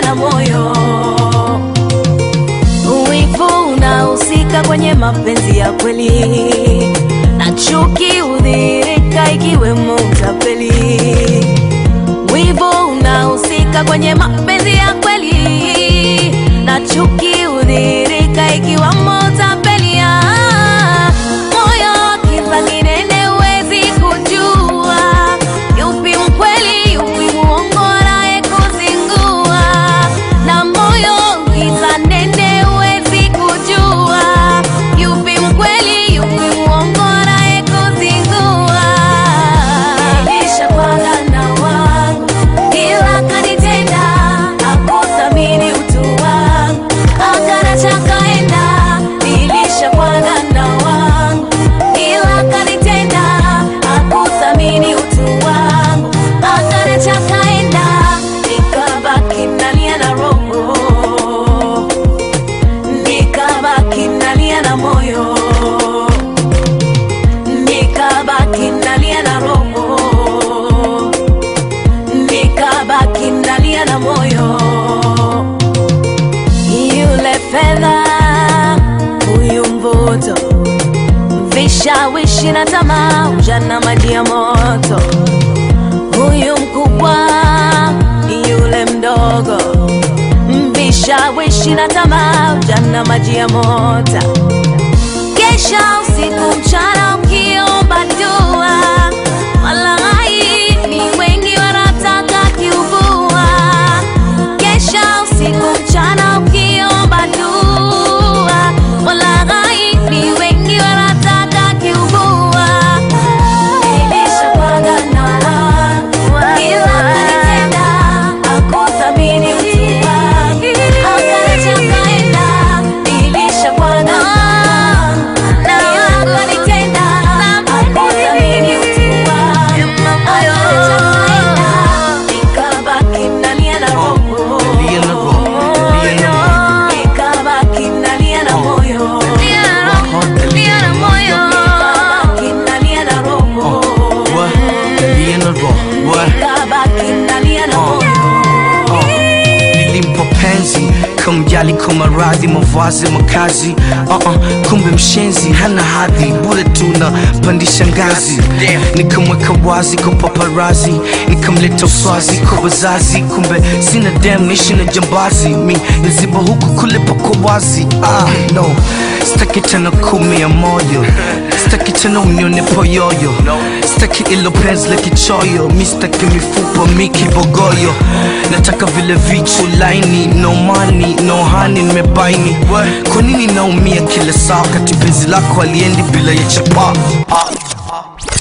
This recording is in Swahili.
na moyo. Wivu unahusika kwenye mapenzi ya kweli, na chuki udhihirika ikiwemo utapeli. Wivu unahusika kwenye mapenzi ya kweli, na chuki udhihirika ikiwemo utapeli. Moyo kiza kinene huwezi kujua yupi mkweli yupi muongo naye kuzingua. Na moyo kiza nene huwezi kujua yupi mkweli yupi muongo naye kuzingua. Nilishapanga na wangu ila kanitenda, hakuthamini utu wangu akanacha kaenda. Nilishapanga na wangu ila kanitenda, hakuthamini utu wangu akanacha kaenda. Nikabaki nalia na roho, nikabaki nalia na moyo, nikabaki nalia na roho, nikabaki nalia na moyo. Yule fedha, huyu mvuto, vishawishi na tamaa, ujana maji ya moto. Huyu mkubwa, yule mdogo, vishawishi na tamaa, ujana maji ya moto. Kesha usiku mchana ukiomba dua, walai ni wengi wanataka kiubua. Kesha usiku mchana ukiomba dua, walai ni wengi wanataka kiubua. Nilishapanga na wangu ila kanitenda, hakuthamini utu wangu akanacha kaenda. Nilishapanga na wangu kanitenda, hakuthamini utu wangu akanacha kaenda. Nikabaki nalia na roho, nikabaki nalia na moyo, nalia na moyo, nikabaki nalia na roho, nikabaki nalia na moyo. Nilimpa penzi kumjali kwa maradhi, mavazi, makazi. Kumbe mshenzi hana hadhi, bure tuna pandisha ngazi. Nikamweka wazi kwa paparazi, nikamleta uswazi kwa wazazi. Kumbe sina dem, nishi na jambazi. Mi naziba huku kule pako wazi. No, sitaki tena kumia moyo, sitaki tena unione poyoyo, sitaki ilo penzi la kichoyo. Mi sitaki mifupa, mi kibogoyo. Nataka vile vichu laini, no money, no honey, nimebaini. Kwa nini naumia kila saa kati penzi lako aliendi bila ya chapa?